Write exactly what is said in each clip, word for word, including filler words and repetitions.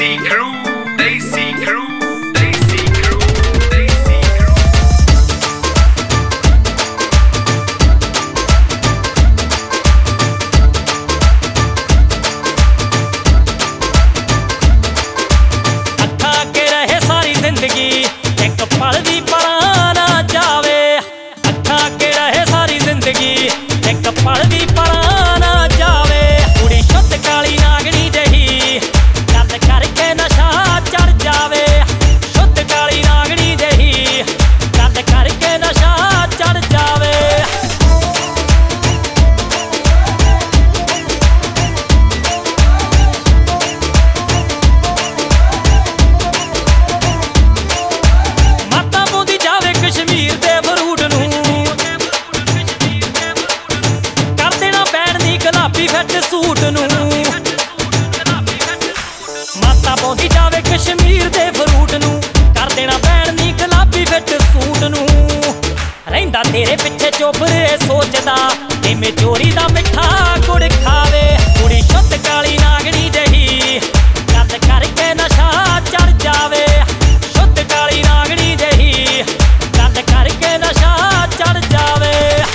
Desi Crew, Desi Crew, Desi Crew, Desi Crew. ਅੱਖਾਂ ਅੱਗੇ ਰਹੇ ਸਾਰੀ ਜ਼ਿੰਦਗੀ, ਇੱਕ ਪਲ ਵੀ ਪਰਾਂ ਨਾ ਜਾਵੇ। ਅੱਖਾਂ ਅੱਗੇ ਰਹੇ ਸਾਰੀ ਜ਼ਿੰਦਗੀ, ਇੱਕ ਪਲ ਵੀ ਪਰਾਂ ਨਾ ਜਾਵੇ। ਕੁੜੀ ਸ਼ੁੱਧ ਕਾਲੀ ਨਾਗਣੀ ਜਹੀ, ਗੱਲ ਕਰਕੇ ਨਸ਼ਾ ਚੜ ਜਾਵੇ। ਸ਼ੁੱਧ ਕਾਲੀ ਨਾਗਣੀ ਜਹੀ, ਗੱਲ ਕਰਕੇ ਨਸ਼ਾ ਚੜ ਜਾਵੇ। ਮਾਤਾ ਪਾਉਂਦੀ ਜਾਵੇ ਕਸ਼ਮੀਰ ਦੇ ਫਰੂਟ ਨੂੰ, ਕਰ ਦੇਣਾ ਬੈਣ ਦੀ ਗੁਲਾਬੀ ਫਿੱਟ ਸੂਟ ਨੂੰ। ਮਾਤਾ ਪਾਉਂਦੀ ਜਾਵੇ ਕਸ਼ਮੀਰ ਦੇ ਫਰੂਟ ਨੂੰ, ਕਰ ਦੇਣਾ ਬੈਣ ਦੀ ਗੁਲਾਬੀ ਫਿੱਟ ਸੂਟ ਨੂੰ। ਰਹਿੰਦਾ ਤੇਰੇ ਪਿੱਛੇ ਚੋਬਰੇ ਸੋਚਦਾ, ਕਿਵੇਂ ਚੋਰੀ ਦਾ ਮਿੱਠਾ ਗੁੜ ਖਾਵੇ। ਕੁੜੀ ਸ਼ੁੱਧ ਕਾਲੀ ਨਾਗਣੀ ਜਹੀ, ਗੱਲ ਕਰਕੇ ਨਸ਼ਾ ਚੜ ਜਾਵੇ। ਸ਼ੁੱਧ ਕਾਲੀ ਨਾਗਣੀ ਜਹੀ, ਗੱਲ ਕਰਕੇ ਨਸ਼ਾ ਚੜ ਜਾਵੇ।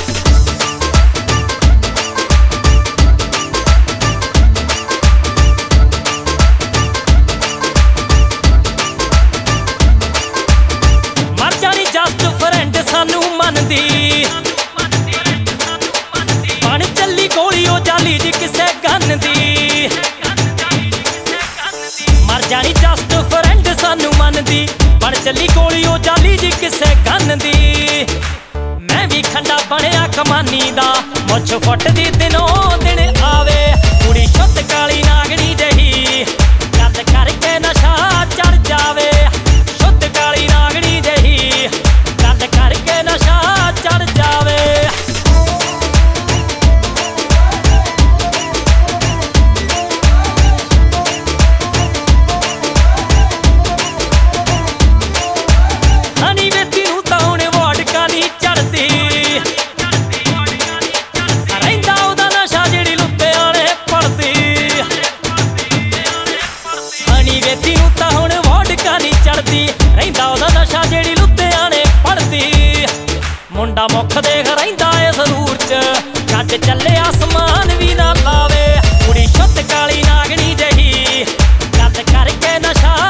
ਮਰ ਜਾਣੀ ਜਸਟ ਫਰੈਂਡ ਸਾਨੂੰ ਮੰਨਦੀ, ਬਣ ਚੱਲੀ ਗੋਲੀ ਉਹ ਜਾਲੀ ਜੀ ਕਿਸੇ ਗੰਨ ਦੀ। ਮਰ ਜਾਣੀ ਜਸਟ ਫਰੈਂਡ ਸਾਨੂੰ ਮੰਨਦੀ, ਬਣ ਚੱਲੀ ਗੋਲੀ ਉਹ ਜਾਲੀ ਜੀ ਕਿਸੇ ਗੰਨ ਦੀ। ਮੈਂ ਵੀ ਖੰਡਾ ਬਣਿਆ ਕਮਾਨੀ ਦਾ, ਮੁੱਛ ਫੁੱਟਦੀ ਦਿਨੋਂ ਦਿਨ ਆਵੇ। ਕੁੜੀ ਸ਼ੁੱਧ ਕਾਲੀ ਨਾਗਣੀ ਜਹੀ, ਗੱਲ ਕਰਕੇ ਨਸ਼ਾ ਚੜ ਜਾਵੇ। ਸ਼ੁੱਧ ਕਾਲੀ ਨਾਗਣੀ ਜਹੀ, ਗੱਲ ਕਰਕੇ ਨਸ਼ਾ ਚੜ ਜਾਵੇ। ਹਨੀ ਵੇਤੀ ਨੂੰ ਤਾਂ ਹੁਣ ਵੋਡਕਾ ਨਹੀਂ ਚੜਦੀ, ਰਹਿੰਦਾ ਉਹਦਾ ਨਸ਼ਾ ਜਿਹੜੀ ਲੁੱਟਿਆਣੇ ਪੜਦੀ। ਹਨੀ ਵੇਤੀ ਨੂੰ ਤਾਂ ਹੁਣ ਵੋਡਕਾ ਨਹੀਂ ਚੜਦੀ, ਰਹਿੰਦਾ ਉਹਦਾ ਨਸ਼ਾ ਜਿਹੜੀ ਲੁੱਟਿਆਣੇ ਪੜਦੀ। ਮੁੰਡਾ ਮੁੱਖ ਦੇਖ ਰਹਿੰਦਾ ਏ ਸਰੂਰ ਚ, ਛੱਡ ਚੱਲੇ ਆਸਮਾਨ ਵੀ ਨਾ ਲਾਵੇ। ਕੁੜੀ ਸ਼ੁੱਧ ਕਾਲੀ ਨਾਗਣੀ ਜਹੀ, ਗੱਲ ਕਰਕੇ ਨਸ਼ਾ